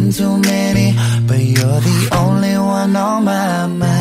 too many, but you're the only one on my mind.